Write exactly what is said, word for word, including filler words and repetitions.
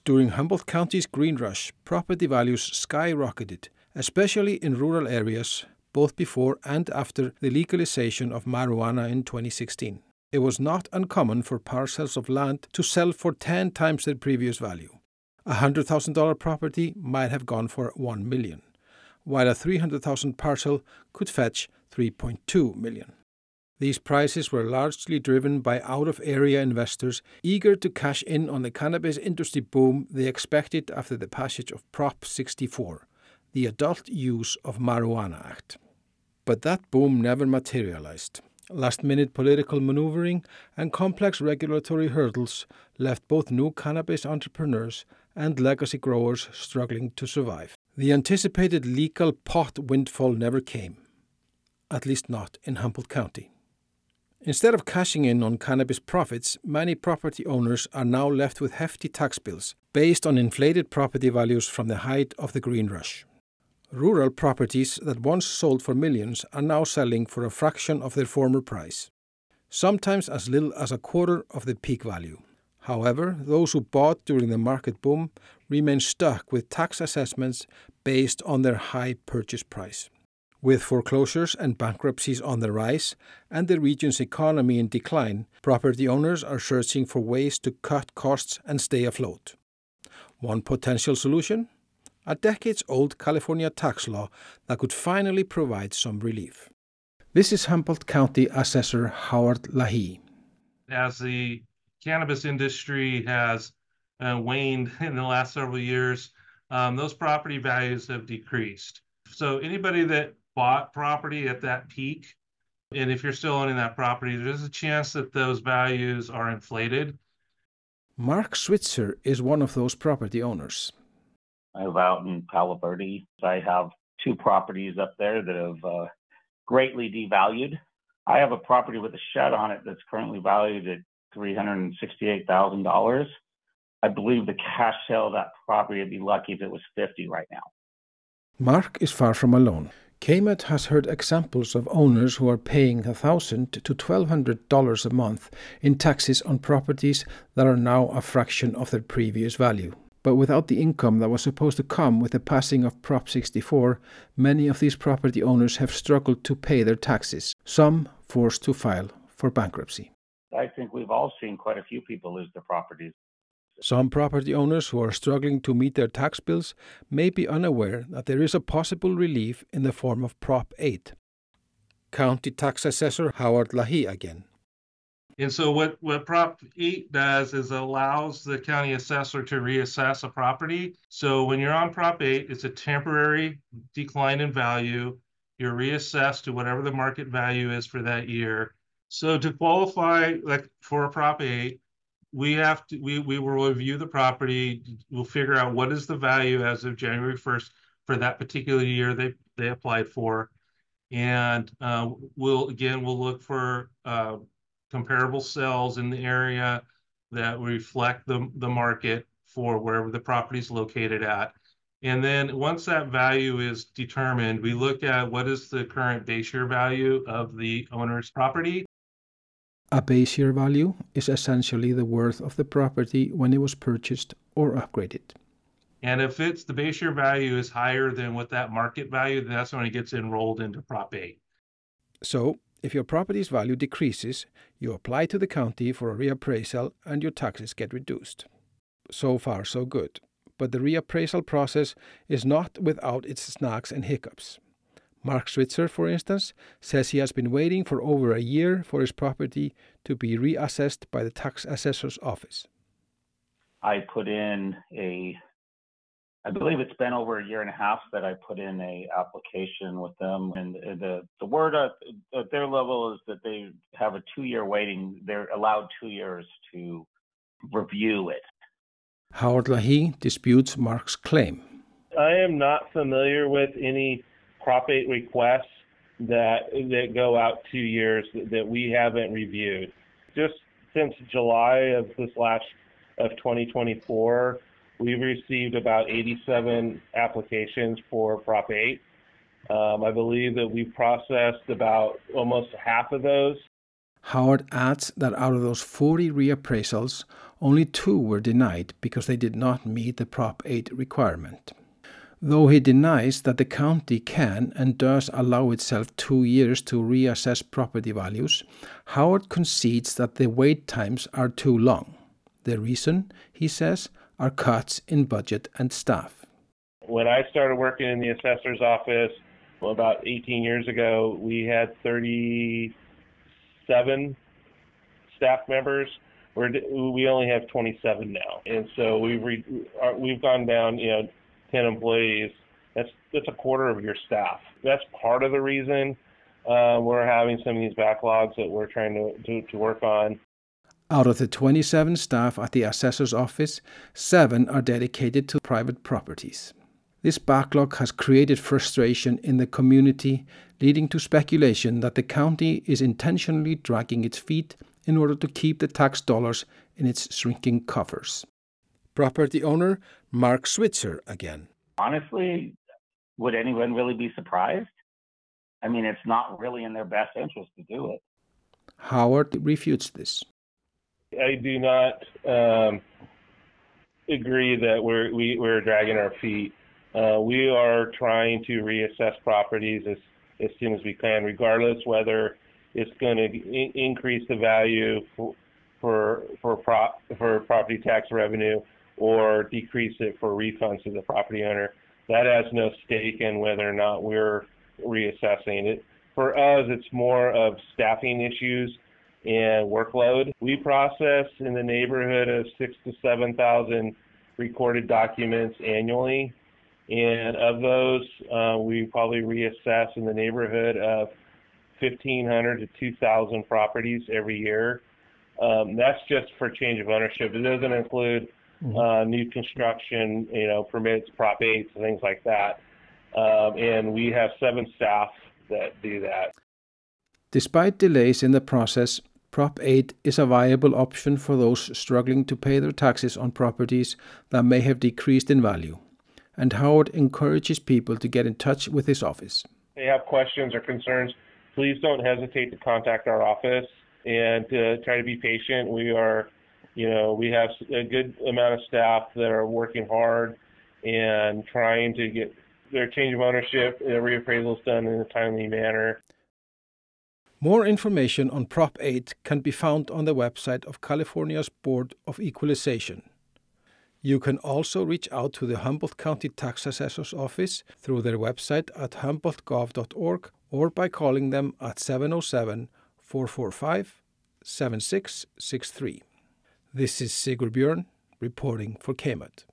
During Humboldt County's green rush, property values skyrocketed, especially in rural areas, both before and after the legalization of marijuana in twenty sixteen. It was not uncommon for parcels of land to sell for ten times their previous value. A one hundred thousand dollars property might have gone for one million dollars, while a three hundred thousand dollars parcel could fetch three point two million dollars. These prices were largely driven by out-of-area investors eager to cash in on the cannabis industry boom they expected after the passage of Prop sixty-four, the Adult Use of Marijuana Act. But that boom never materialized. Last-minute political maneuvering and complex regulatory hurdles left both new cannabis entrepreneurs and legacy growers struggling to survive. The anticipated legal pot windfall never came, at least not in Humboldt County. Instead of cashing in on cannabis profits, many property owners are now left with hefty tax bills based on inflated property values from the height of the green rush. Rural properties that once sold for millions are now selling for a fraction of their former price, sometimes as little as a quarter of the peak value. However, those who bought during the market boom remain stuck with tax assessments based on their high purchase price. With foreclosures and bankruptcies on the rise and the region's economy in decline, property owners are searching for ways to cut costs and stay afloat. One potential solution? A decades-old California tax law that could finally provide some relief. This is Humboldt County Assessor Howard Lahey. As the cannabis industry has uh, waned in the last several years, um, those property values have decreased. So anybody that bought property at that peak, and if you're still owning that property, there's a chance that those values are inflated. Mark Switzer is one of those property owners. I live out in Palo Verde. I have two properties up there that have uh, greatly devalued. I have a property with a shed on it that's currently valued at three hundred sixty-eight thousand dollars. I believe the cash sale of that property would be lucky if it was fifty thousand dollars right now. Mark is far from alone. K M E T has heard examples of owners who are paying one thousand dollars to twelve hundred dollars a month in taxes on properties that are now a fraction of their previous value. But without the income that was supposed to come with the passing of Prop sixty-four, many of these property owners have struggled to pay their taxes, some forced to file for bankruptcy. I think we've all seen quite a few people lose their properties. Some property owners who are struggling to meet their tax bills may be unaware that there is a possible relief in the form of Prop eight. County Tax Assessor Howard Lahey again. And so what, what Prop eight does is allows the county assessor to reassess a property. So when you're on Prop eight, it's a temporary decline in value. You're reassessed to whatever the market value is for that year. So to qualify like for a Prop eight, we have to we, we will review the property. We'll figure out what is the value as of January first for that particular year they, they applied for. And uh, we'll again we'll look for uh, comparable sales in the area that reflect the, the market for wherever the property is located at. And then once that value is determined, we look at what is the current base year value of the owner's property. A base year value is essentially the worth of the property when it was purchased or upgraded. And if it's the base year value is higher than what that market value, then that's when it gets enrolled into Prop eight. So, if your property's value decreases, you apply to the county for a reappraisal and your taxes get reduced. So far, so good. But the reappraisal process is not without its snags and hiccups. Mark Switzer, for instance, says he has been waiting for over a year for his property to be reassessed by the tax assessor's office. I put in a I believe it's been over a year and a half that I put in a application with them, and the the word at, at their level is that they have a two-year waiting. They're allowed two years to review it. Howard Lahey disputes Mark's claim. I am not familiar with any Prop eight requests that that go out two years that, that we haven't reviewed. Just since July of this last of twenty twenty-four. We've received about eighty-seven applications for Prop eight. Um, I believe that we've processed about almost half of those. Howard adds that out of those forty reappraisals, only two were denied because they did not meet the Prop eight requirement. Though he denies that the county can and does allow itself two years to reassess property values, Howard concedes that the wait times are too long. The reason, he says, are cuts in budget and staff. When I started working in the assessor's office well, about eighteen years ago, we had thirty-seven staff members. We're, we only have twenty-seven now, and so we've re, we've gone down, you know, ten employees. That's that's a quarter of your staff. That's part of the reason uh, we're having some of these backlogs that we're trying to, to, to work on. Out of the twenty-seven staff at the assessor's office, seven are dedicated to private properties. This backlog has created frustration in the community, leading to speculation that the county is intentionally dragging its feet in order to keep the tax dollars in its shrinking coffers. Property owner Mark Switzer again. Honestly, would anyone really be surprised? I mean, it's not really in their best interest to do it. Howard refutes this. I do not um, agree that we're we, we're dragging our feet. Uh, we are trying to reassess properties as, as soon as we can, regardless whether it's going to in- increase the value for for for, prop, for property tax revenue or decrease it for refunds to the property owner. That has no stake in whether or not we're reassessing it. For us, it's more of staffing issues and workload. We process in the neighborhood of six to seven thousand recorded documents annually, and of those, uh, we probably reassess in the neighborhood of fifteen hundred to two thousand properties every year. Um, that's just for change of ownership. It doesn't include uh, new construction, you know, permits, Prop eights, and things like that. Um, and we have seven staff that do that. Despite delays in the process, Prop eight is a viable option for those struggling to pay their taxes on properties that may have decreased in value. And Howard encourages people to get in touch with his office. If they have questions or concerns, please don't hesitate to contact our office and uh, try to be patient. We are, you know, we have a good amount of staff that are working hard and trying to get their change of ownership, their reappraisals done in a timely manner. More information on Prop eight can be found on the website of California's Board of Equalization. You can also reach out to the Humboldt County Tax Assessor's Office through their website at humboldt gov dot org or by calling them at seven oh seven, four four five, seven six six three. This is Sigurd Björn reporting for K M U D.